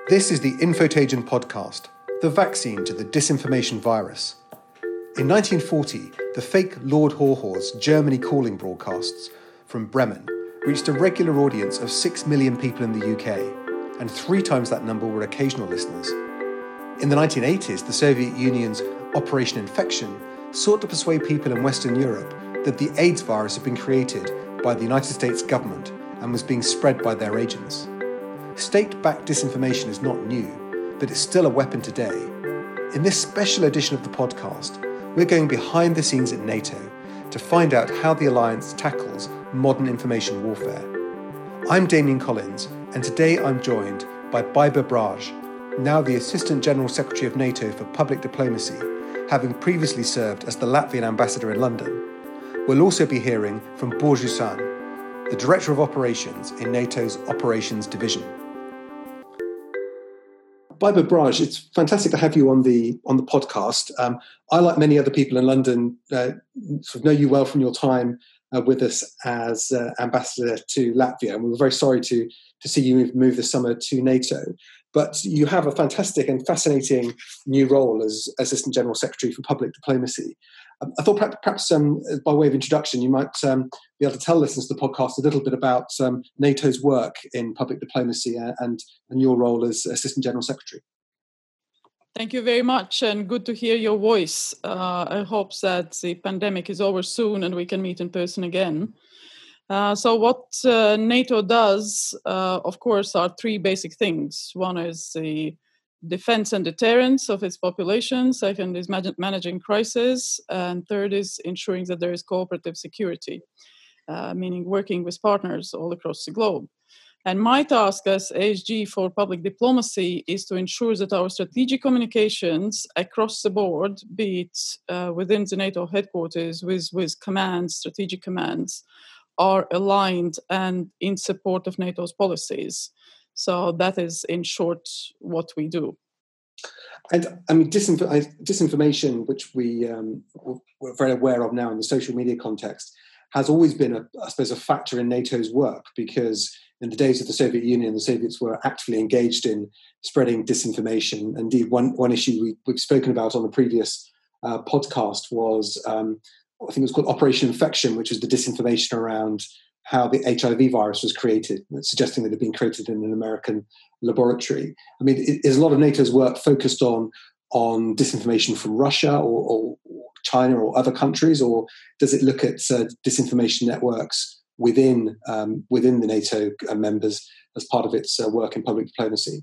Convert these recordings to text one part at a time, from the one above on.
This is the Infotagion podcast, the vaccine to the disinformation virus. In 1940, the fake Lord Haw-Haw's Germany Calling broadcasts from Bremen reached a regular audience of 6 million people in the UK, and 3 times that number were occasional listeners. In the 1980s, the Soviet Union's Operation Infection sought to persuade people in Western Europe that the AIDS virus had been created by the United States government and was being spread by their agents. State-backed disinformation is not new, but it's still a weapon today. In this special edition of the podcast, we're going behind the scenes at NATO to find out how the alliance tackles modern information warfare. I'm Damien Collins, and today I'm joined by Bajba Braj, now the Assistant General Secretary of NATO for Public Diplomacy, having previously served as the Latvian ambassador in London. We'll also be hearing from Borju San, the Director of Operations in NATO's Operations Division. Bajba Braj, it's fantastic to have you on the podcast. I, like many other people in London, sort of know you well from your time with us as ambassador to Latvia, and we were very sorry to see you move this summer to NATO. But you have a fantastic and fascinating new role as Assistant General Secretary for Public Diplomacy. I thought perhaps by way of introduction, you might be able to tell listeners to the podcast a little bit about NATO's work in public diplomacy and your role as Assistant General Secretary. Thank you very much, and good to hear your voice. I hope that the pandemic is over soon and we can meet in person again. So what NATO does, of course, are 3 basic things. One is the defense and deterrence of its population. Second is managing crisis. And third is ensuring that there is cooperative security, meaning working with partners all across the globe. And my task as ASG for public diplomacy is to ensure that our strategic communications across the board, be it within the NATO headquarters with commands, strategic commands, are aligned and in support of NATO's policies. So that is, in short, what we do. And I mean, disinformation, which we're very aware of now in the social media context, has always been, a factor in NATO's work, because in the days of the Soviet Union, the Soviets were actively engaged in spreading disinformation. Indeed, one issue we've spoken about on the previous podcast was, I think it was called Operation Infection, which was the disinformation around how the HIV virus was created, suggesting that it had been created in an American laboratory. I mean, is a lot of NATO's work focused on disinformation from Russia or China or other countries, or does it look at disinformation networks within the NATO members as part of its work in public diplomacy?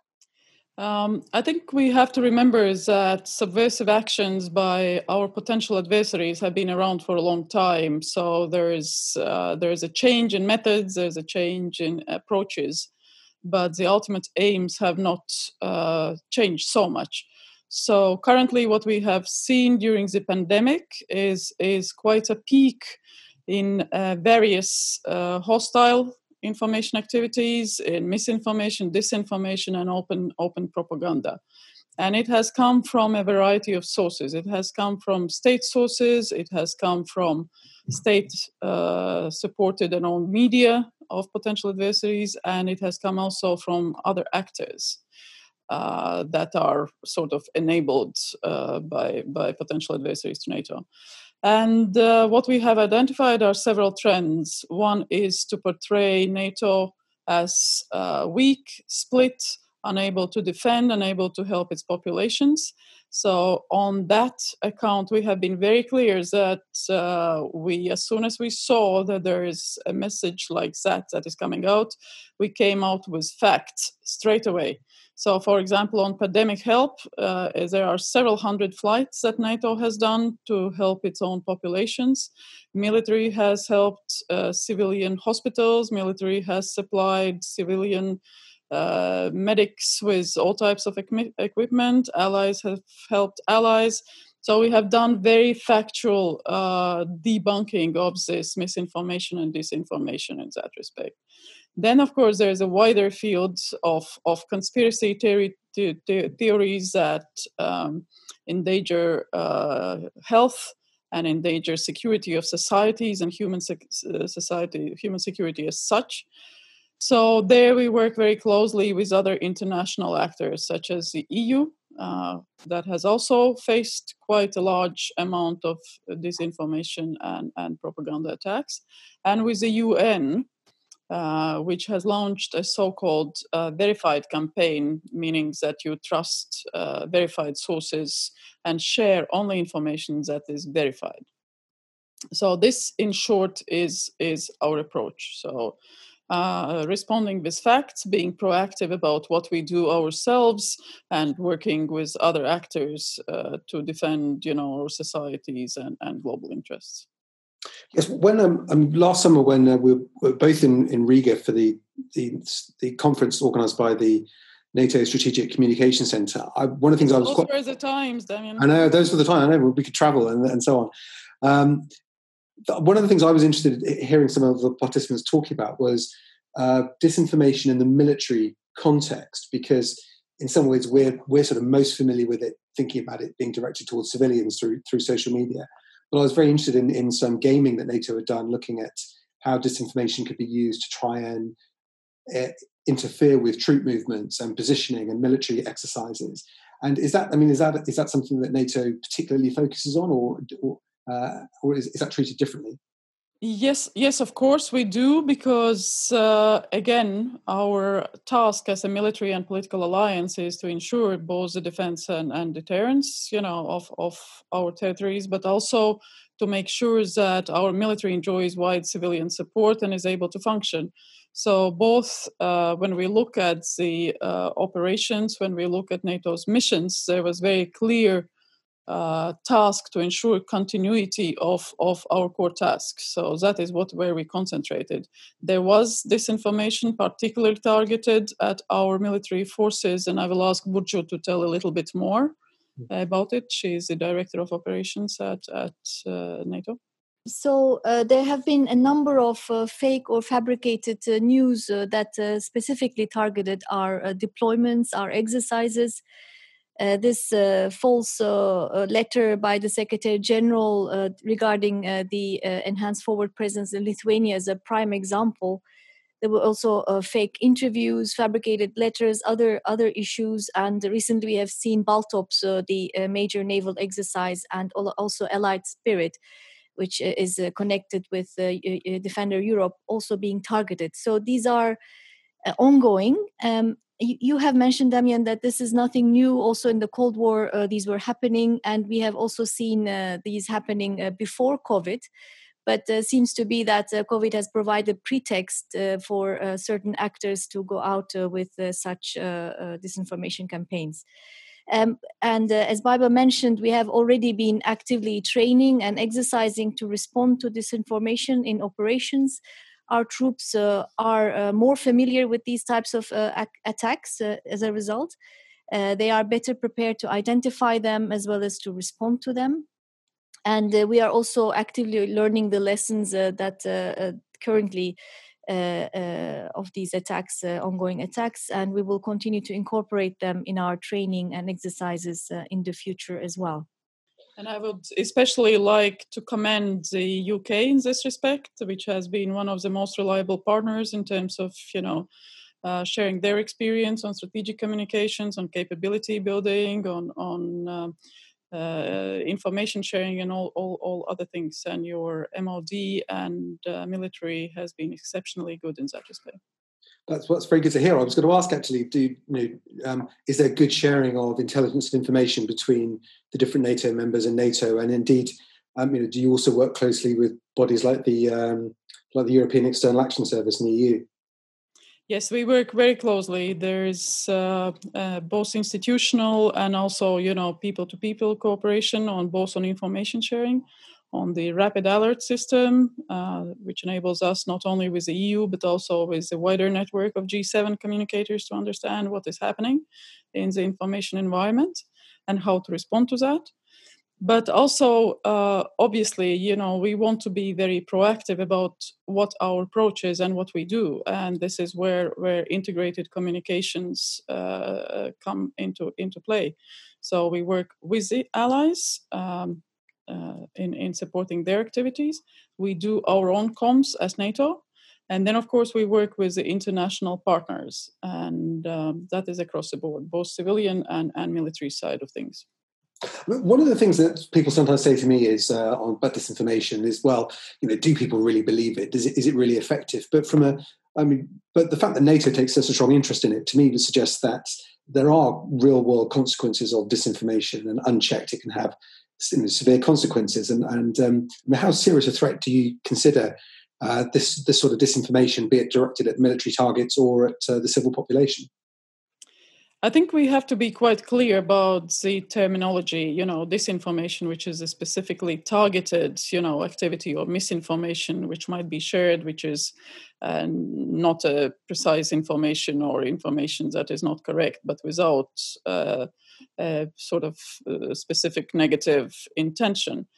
I think we have to remember that subversive actions by our potential adversaries have been around for a long time. So there is a change in methods, there's a change in approaches, but the ultimate aims have not changed so much. So currently what we have seen during the pandemic is quite a peak in various hostile information activities, in misinformation, disinformation, and open propaganda. And it has come from a variety of sources. It has come from state sources, it has come from state supported and owned media of potential adversaries, and it has come also from other actors that are sort of enabled by potential adversaries to NATO. And what we have identified are several trends. One is to portray NATO as weak, split, unable to defend, unable to help its populations. So on that account, we have been very clear that as soon as we saw that there is a message like that is coming out, we came out with facts straight away. So, for example, on pandemic help, there are several hundred flights that NATO has done to help its own populations. Military has helped civilian hospitals. Military has supplied civilian medics with all types of equipment. Allies have helped allies. So we have done very factual debunking of this misinformation and disinformation in that respect. Then, of course, there is a wider field of conspiracy theories that endanger health and endanger security of societies and human security as such. So there we work very closely with other international actors, such as the EU, that has also faced quite a large amount of disinformation and propaganda attacks, and with the UN, which has launched a so-called verified campaign, meaning that you trust verified sources and share only information that is verified. So this, in short, is our approach. So responding with facts, being proactive about what we do ourselves, and working with other actors to defend, our societies and global interests. Yes, when last summer when we were both in Riga for the conference organised by the NATO Strategic Communication Centre, one of the things I was those were the times, Damien. I know those were the times. I know we could travel and so on. One of the things I was interested in hearing some of the participants talking about was disinformation in the military context, because in some ways we're sort of most familiar with it, thinking about it being directed towards civilians through social media. But I was very interested in some gaming that NATO had done, looking at how disinformation could be used to try and interfere with troop movements and positioning and military exercises. And is that something that NATO particularly focuses on, or is that treated differently? Yes, of course we do, because again, our task as a military and political alliance is to ensure both the defense and deterrence, of our territories, but also to make sure that our military enjoys wide civilian support and is able to function. So both when we look at the operations, when we look at NATO's missions, there was very clear task to ensure continuity of our core tasks. So that is where we concentrated. There was disinformation particularly targeted at our military forces, and I will ask Burcu to tell a little bit more about it. She is the director of operations at NATO. So there have been a number of fake or fabricated news that specifically targeted our deployments, our exercises. This false letter by the Secretary General regarding the enhanced forward presence in Lithuania is a prime example. There were also fake interviews, fabricated letters, other issues, and recently we have seen Baltops, the major naval exercise, and also Allied Spirit, which is connected with Defender Europe, also being targeted. So these are ongoing. You have mentioned, Damien, that this is nothing new. Also in the Cold War, these were happening, and we have also seen these happening before COVID. But seems to be that COVID has provided pretext for certain actors to go out with such disinformation campaigns. And as Baiba mentioned, we have already been actively training and exercising to respond to disinformation in operations. Our troops are more familiar with these types of attacks as a result. They are better prepared to identify them as well as to respond to them. And we are also actively learning the lessons that currently of these attacks, ongoing attacks, and we will continue to incorporate them in our training and exercises in the future as well. And I would especially like to commend the UK in this respect, which has been one of the most reliable partners in terms of, sharing their experience on strategic communications, on capability building, on information sharing, and all other things. And your MOD and military has been exceptionally good in that respect. That's very good to hear. I was going to ask, actually, is there good sharing of intelligence and information between the different NATO members and NATO? And indeed, do you also work closely with bodies like the European External Action Service in the EU? Yes, we work very closely. There's both institutional and also, people-to-people cooperation on information sharing, on the rapid alert system, which enables us not only with the EU, but also with the wider network of G7 communicators to understand what is happening in the information environment and how to respond to that. But also, obviously, we want to be very proactive about what our approach is and what we do. And this is where integrated communications come into play. So we work with the allies in supporting their activities. We do our own comms as NATO. And then, of course, we work with the international partners, and that is across the board, both civilian and military side of things. One of the things that people sometimes say to me is about disinformation is, well, do people really believe it? Is it really effective? But but the fact that NATO takes such a strong interest in it, to me, would suggest that there are real world consequences of disinformation, and unchecked, it can have severe consequences. And how serious a threat do you consider this sort of disinformation, be it directed at military targets or at the civil population? I think we have to be quite clear about the terminology, disinformation, which is a specifically targeted, activity, or misinformation, which might be shared, which is not a precise information or information that is not correct, but without a sort of specific negative intention.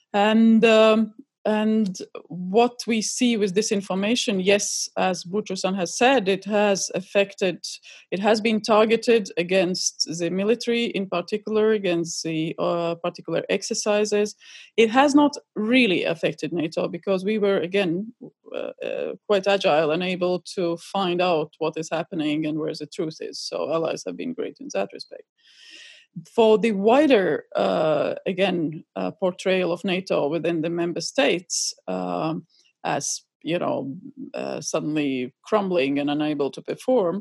And what we see with disinformation, yes, as Boutros-Ghali has said, it has been targeted against the military, in particular, against the particular exercises. It has not really affected NATO because we were, again, quite agile and able to find out what is happening and where the truth is. So allies have been great in that respect. For the wider, portrayal of NATO within the member states as, suddenly crumbling and unable to perform,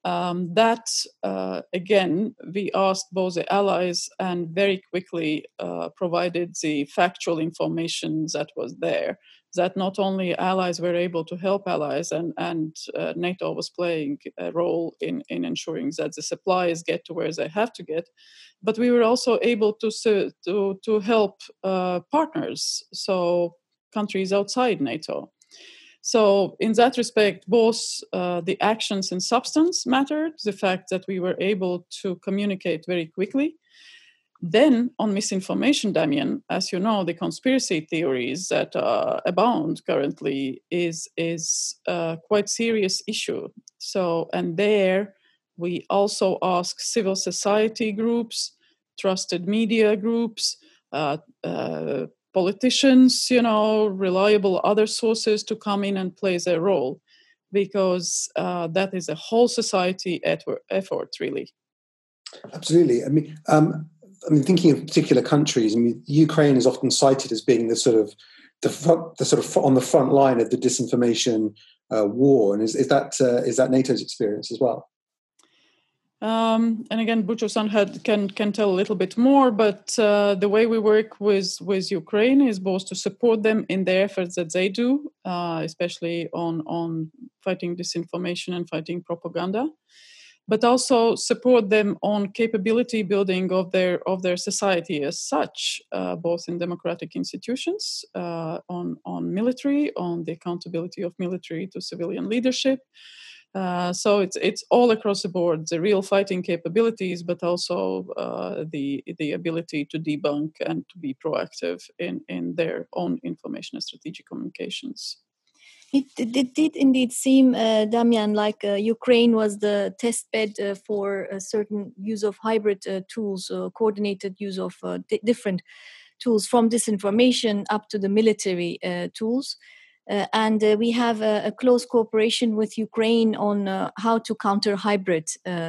again, we asked both the allies and very quickly provided the factual information that was there, that not only allies were able to help allies, and NATO was playing a role in ensuring that the supplies get to where they have to get, but we were also able to help partners, so countries outside NATO. So in that respect, both the actions and substance mattered, the fact that we were able to communicate very quickly. Then on misinformation, Damian, as you know, the conspiracy theories that abound currently is a quite serious issue. So, and there we also ask civil society groups, trusted media groups, politicians, reliable other sources to come in and play their role, because that is a whole society effort, really. Absolutely. I mean, thinking of particular countries, Ukraine is often cited as being the sort of on the front line of the disinformation war, and is that NATO's experience as well? And again, Boutros-Ghali can tell a little bit more, but the way we work with Ukraine is both to support them in the efforts that they do, especially on fighting disinformation and fighting propaganda, but also support them on capability building of their society as such, both in democratic institutions, on military, on the accountability of military to civilian leadership. So it's all across the board, the real fighting capabilities, but also the ability to debunk and to be proactive in their own information and strategic communications. It did indeed seem, Damian, like Ukraine was the test bed for a certain use of hybrid tools, coordinated use of different tools, from disinformation up to the military tools. And we have a close cooperation with Ukraine on how to counter hybrid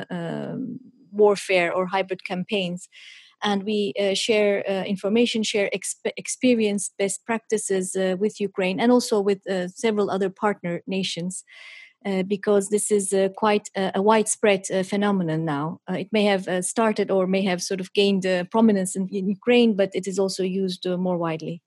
warfare or hybrid campaigns. And we share information, share experience, best practices with Ukraine, and also with several other partner nations, because this is quite a widespread phenomenon now. It may have started or may have sort of gained prominence in Ukraine, but it is also used more widely.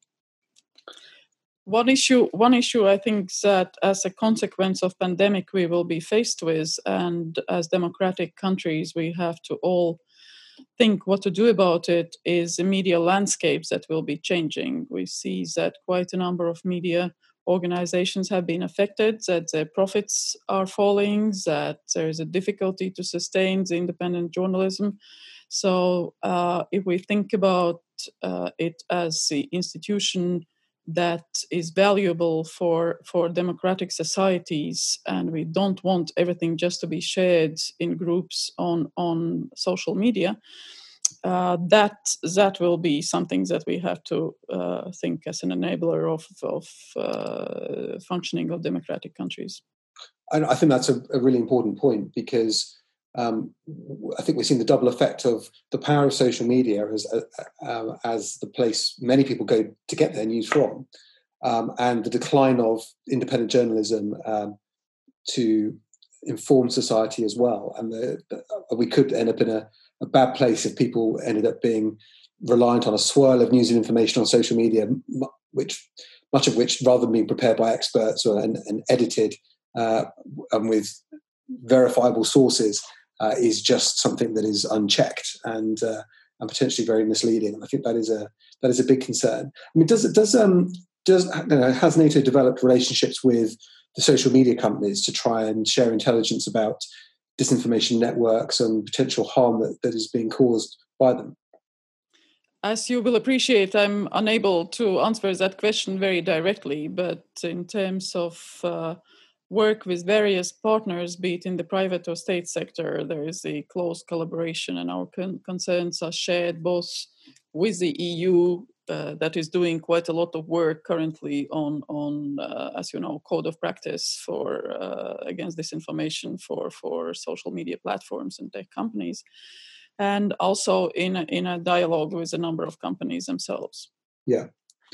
One issue I think that as a consequence of pandemic we will be faced with, and as democratic countries we have to all think what to do about it, is the media landscapes that will be changing. We see that quite a number of media organizations have been affected, that their profits are falling, that there is a difficulty to sustain the independent journalism. So if we think about it as the institution that is valuable for democratic societies, and we don't want everything just to be shared in groups on social media, that will be something that we have to think as an enabler of functioning of democratic countries. I think that's a really important point, because I think we've seen the double effect of the power of social media as the place many people go to get their news from, and the decline of independent journalism to inform society as well. And we could end up in a bad place if people ended up being reliant on a swirl of news and information on social media, much of which, rather than being prepared by experts and edited and with verifiable sources, is just something that is unchecked and potentially very misleading. And I think that is a big concern. I mean, has NATO developed relationships with the social media companies to try and share intelligence about disinformation networks and potential harm that is being caused by them? As you will appreciate, I'm unable to answer that question very directly, but in terms of work with various partners, be it in the private or state sector, there is a close collaboration, and our concerns are shared both with the EU, that is doing quite a lot of work currently on as you know, code of practice for against disinformation for social media platforms and tech companies, and also in a dialogue with a number of companies themselves. Yeah,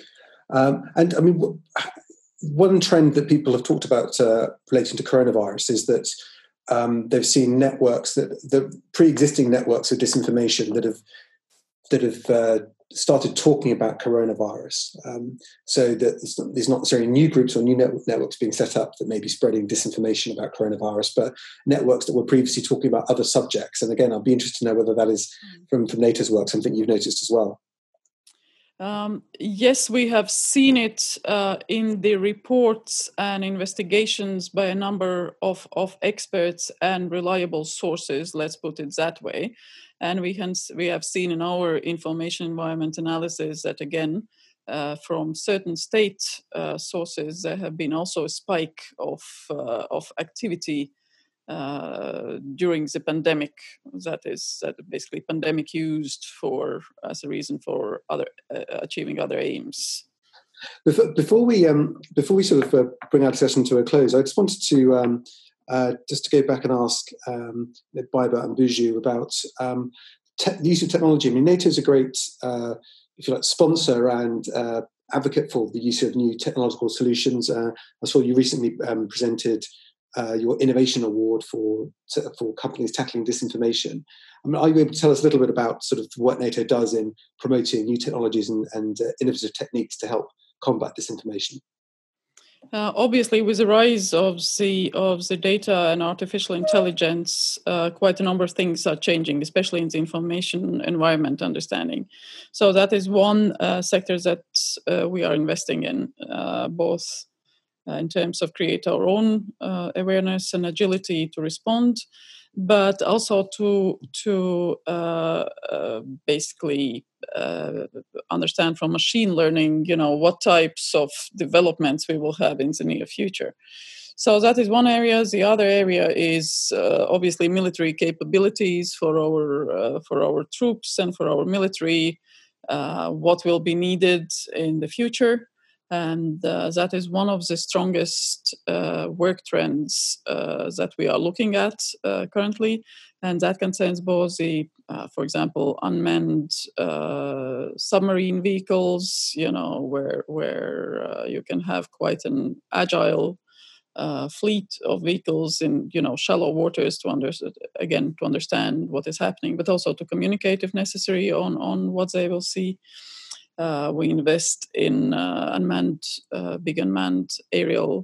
and I mean, one trend that people have talked about relating to coronavirus is that they've seen networks, the pre-existing networks of disinformation that have started talking about coronavirus. So that there's not necessarily new groups or new networks being set up that may be spreading disinformation about coronavirus, but networks that were previously talking about other subjects. And again, I'd be interested to know whether that is from NATO's work, something you've noticed as well. Yes, we have seen it in the reports and investigations by a number of experts and reliable sources, let's put it that way. And we have seen in our information environment analysis that, again, from certain state sources, there have been also a spike of activity during the pandemic. That basically pandemic used as a reason for achieving other aims. Before we sort of bring our session to a close, I just wanted to just to go back and ask Baiba and Burcu about the use of technology. I mean, NATO is a great, if you like, sponsor and advocate for the use of new technological solutions. I saw you recently presented your innovation award for companies tackling disinformation. I mean, are you able to tell us a little bit about sort of what NATO does in promoting new technologies and innovative techniques to help combat disinformation? Obviously, with the rise of the data and artificial intelligence, quite a number of things are changing, especially in the information environment understanding. So that is one sector that we are investing in, both in terms of create our own awareness and agility to respond, but also to basically understand from machine learning, what types of developments we will have in the near future. So that is one area. The other area is obviously military capabilities for our troops and for our military, what will be needed in the future. And that is one of the strongest work trends that we are looking at currently. And that concerns both the, for example, unmanned submarine vehicles, where you can have quite an agile fleet of vehicles in, shallow waters to understand what is happening, but also to communicate if necessary on what they will see. We invest in big unmanned aerial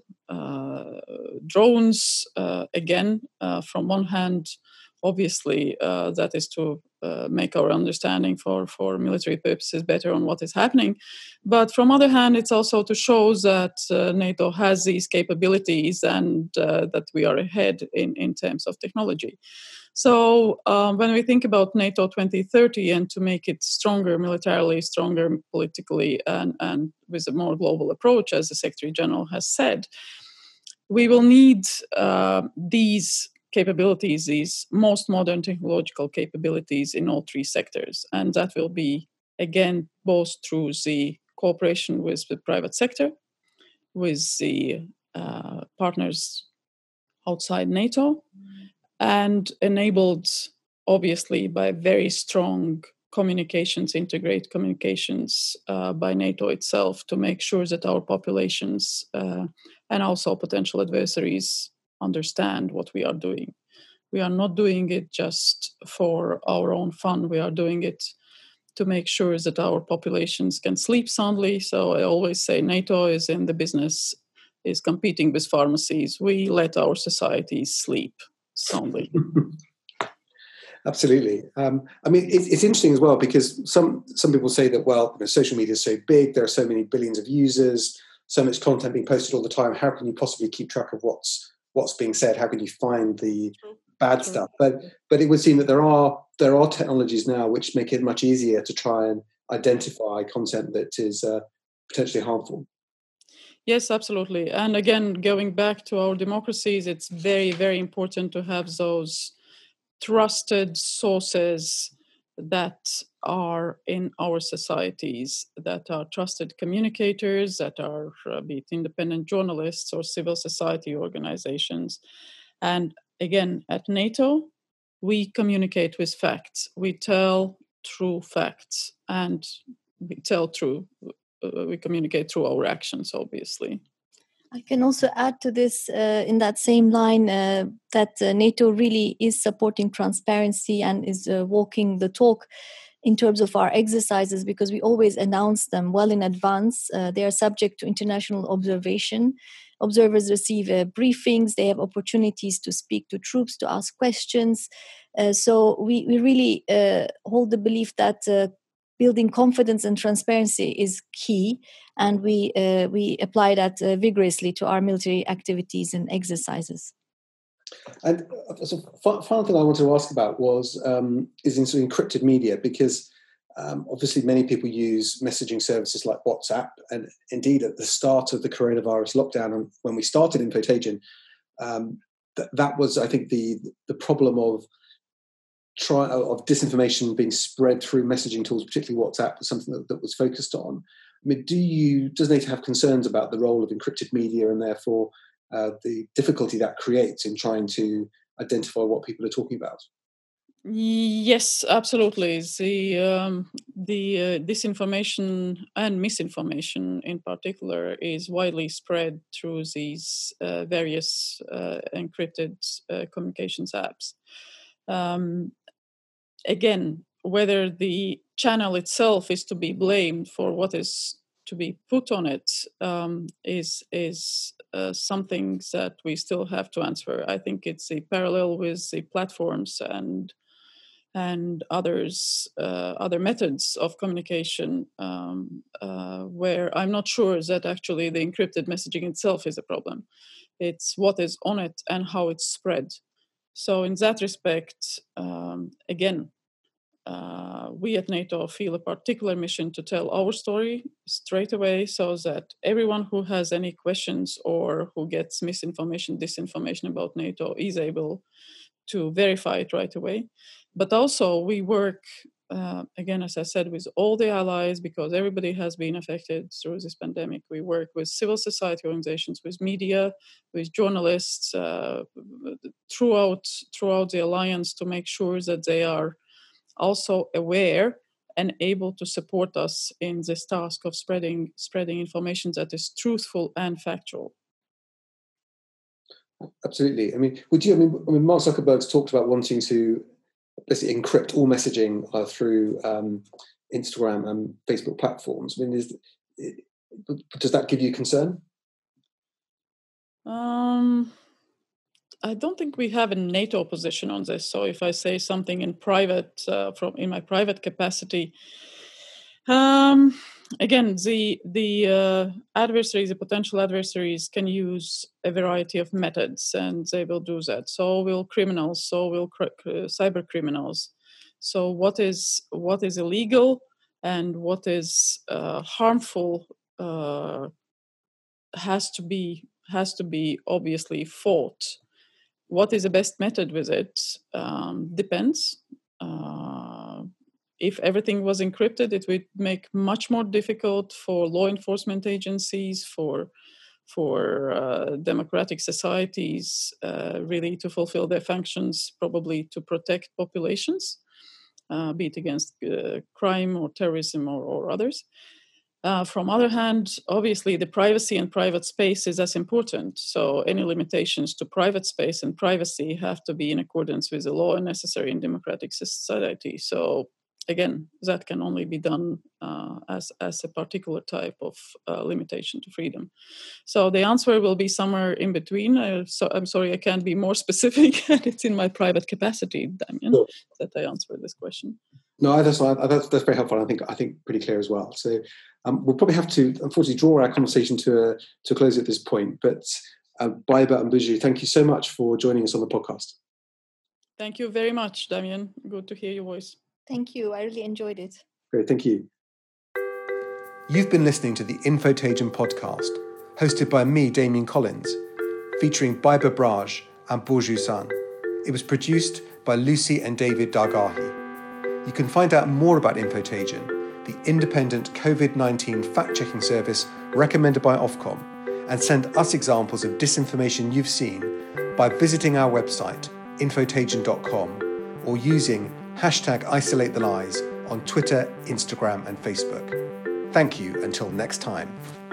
drones. From one hand, obviously, that is to make our understanding for military purposes better on what is happening. But from other hand, it's also to show that NATO has these capabilities and that we are ahead in terms of technology. So when we think about NATO 2030 and to make it stronger militarily, stronger politically, and with a more global approach, as the Secretary General has said, we will need these capabilities, these most modern technological capabilities in all three sectors. And that will be, again, both through the cooperation with the private sector, with the partners outside NATO, and enabled, obviously, by very strong integrate communications by NATO itself to make sure that our populations and also potential adversaries understand what we are doing. We are not doing it just for our own fun. We are doing it to make sure that our populations can sleep soundly. So I always say NATO is in the business, is competing with pharmacies. We let our societies sleep soundly. Absolutely. I mean, it's interesting as well, because some people say that, well, social media is so big, there are so many billions of users, so much content being posted all the time. How can you possibly keep track of what's being said? How can you find the bad stuff? But it would seem that there are technologies now which make it much easier to try and identify content that is potentially harmful. Yes, absolutely. And again, going back to our democracies, it's very, very important to have those trusted sources that are in our societies, that are trusted communicators, that are be it independent journalists or civil society organizations. And again, at NATO, we communicate with facts. We tell true facts, and we communicate through our actions, obviously. I can also add to this in that same line that NATO really is supporting transparency and is walking the talk in terms of our exercises, because we always announce them well in advance. They are subject to international observation. Observers receive briefings. They have opportunities to speak to troops, to ask questions. So we really hold the belief that building confidence and transparency is key, and we apply that vigorously to our military activities and exercises. And so, final thing I wanted to ask about is in sort of encrypted media, because obviously many people use messaging services like WhatsApp, and indeed at the start of the coronavirus lockdown, and when we started Infotagion, that was, I think, the problem of disinformation being spread through messaging tools, particularly WhatsApp, was something that was focused on. I mean, does NATO have concerns about the role of encrypted media and therefore the difficulty that creates in trying to identify what people are talking about? Yes, absolutely. The disinformation and misinformation in particular is widely spread through these various encrypted communications apps. Again, whether the channel itself is to be blamed for what is to be put on it is something that we still have to answer. I think it's a parallel with the platforms and other methods of communication where I'm not sure that actually the encrypted messaging itself is a problem. It's what is on it and how it's spread. So in that respect, again, we at NATO feel a particular mission to tell our story straight away, so that everyone who has any questions or who gets misinformation, disinformation about NATO is able to verify it right away. But also we work, again, as I said, with all the allies, because everybody has been affected through this pandemic. We work with civil society organizations, with media, with journalists, throughout the alliance, to make sure that they are also aware and able to support us in this task of spreading information that is truthful and factual. Absolutely. I mean, Mark Zuckerberg's talked about wanting to basically encrypt all messaging through Instagram and Facebook platforms. I mean, does that give you concern? I don't think we have a NATO position on this. So if I say something in private, in my private capacity, again, the adversaries, the potential adversaries, can use a variety of methods, and they will do that. So will criminals. So will cyber criminals. So what is illegal and what is harmful has to be obviously fought. what is the best method with it depends. If everything was encrypted, it would make much more difficult for law enforcement agencies, for democratic societies, really to fulfill their functions, probably to protect populations, be it against crime or terrorism or others. From other hand, obviously, the privacy and private space is as important. So any limitations to private space and privacy have to be in accordance with the law and necessary in democratic society. So again, that can only be done as a particular type of limitation to freedom. So the answer will be somewhere in between. So I'm sorry, I can't be more specific. It's in my private capacity, Damian, sure, that I answer this question. No, that's very helpful. I think pretty clear as well. So we'll probably have to, unfortunately, draw our conversation to a close at this point. But Baiba and Burcu, thank you so much for joining us on the podcast. Thank you very much, Damian. Good to hear your voice. Thank you. I really enjoyed it. Great, thank you. You've been listening to the Infotagion podcast, hosted by me, Damien Collins, featuring Baiba Braj and Burcu San. It was produced by Lucy and David Dargahi. You can find out more about Infotagion, the independent COVID-19 fact-checking service recommended by Ofcom, and send us examples of disinformation you've seen by visiting our website, infotagion.com, or using #IsolateTheLies on Twitter, Instagram, and Facebook. Thank you until next time.